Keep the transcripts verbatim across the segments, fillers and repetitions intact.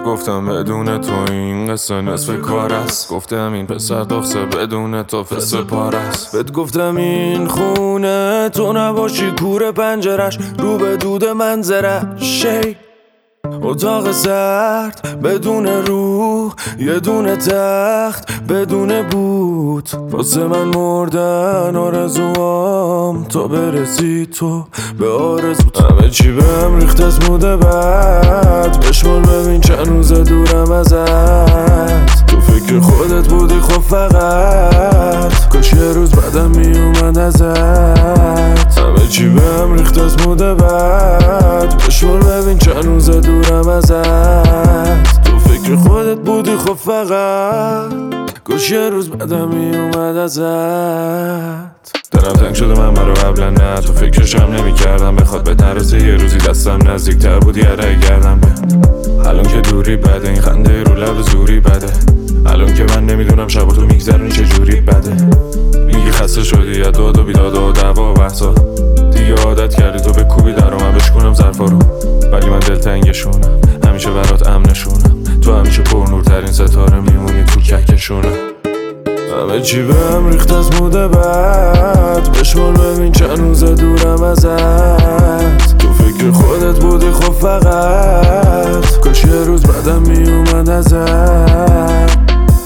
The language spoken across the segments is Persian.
گفتم بدون تو این قصه نصف کار است. گفتم این پسر دخصه بدون تو فس پار است. بهت گفتم این خونه تو نباشی کور پنجرش رو به دود منظرش. شی اتاق سرد بدون روح، یه دونه تخت بدون بود. واسه من مردن آرزوام تا برسی تو به آرزوت. همه چی بهم ریخت از موده بعد، بشمار ببین چند روزه دورم ازت. تو فکر خودت بودی خب فقط، کاش یه روز بعدم میومد ازت. همه چی بهم ریخت از موده بعد، بشمار ببین چند روزه دورم ازت. تو فکر خودت بودی خب فقط، کاش یه روز بعدم میومد ازت. دلم تنگ شده من برا قبلا نه، تو فکرشم نمی کردم بخواد به نرسه یه روزی دستم نزدیک تر بود یره گردم بیاد. الان که دوری بده، این خنده رو لب زوری بده. الان که من نمیدونم شب تو میگذرونی چجوری بده. میگی خسته شدی یا داد و بیداد و دعوا و بحثا، دیگه عادت کردی تو به کوبی در و من بشکنم ظرفا رو. ولی من دلتنگشونم، همیشه برات امنشونم. تو همیشه پرنورترین ستاره میمونی تو کهکشونم. همه چی بهم ریخت از موده بعد، بشمار ببین چند روزه دورم ازت. تو فکر خودت بودی خب فقط، کاش یه روز بعدم میومد ازت.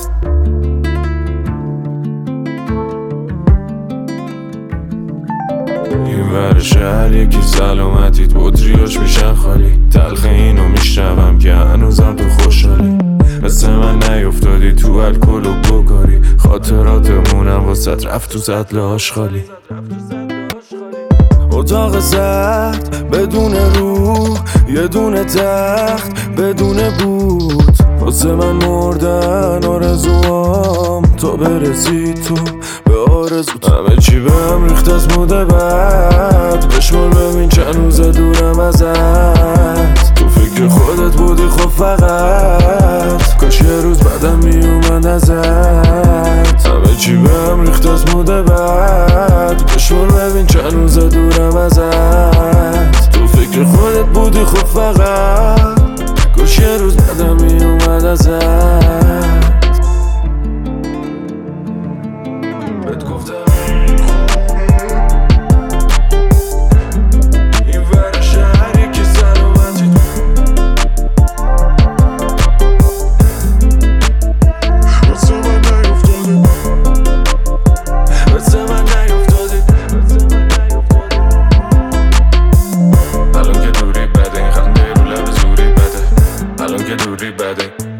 این ور شهر یکی سلامتیت بطریاش میشن خالی. تلخ اینو میشنوم که هنوزم تو خوشحالی. مثل من نیفتادی تو الکل و بگاری، خاطراتمونم واسه رفت تو سطل آشغالی. اتاق سرد بدون روح، یه دونه تخت بدون بود. واسه من مردن آرزوام تا برسی تو به آرزوت. همه چی بهم ریخت از موده بعد، بشمار ببین چند روزه دورم ازت. تو فکر خودت بودی خب فقط، کاش یه روز بعدم میومد ازت. همه چی بهم ریخت از موده بعد، بشمار ببین چند روزه دورم ازت. تو فکر خودت بودی خب فقط، کاش یه روز بعدم میومد ازت. بهت گفتم این ور شهر یکی سلامتی واسه من نیفتادی، واسه من نیفتادی. الان که دوری بده، این خنده رو لب زوری بده. الان که دوری بده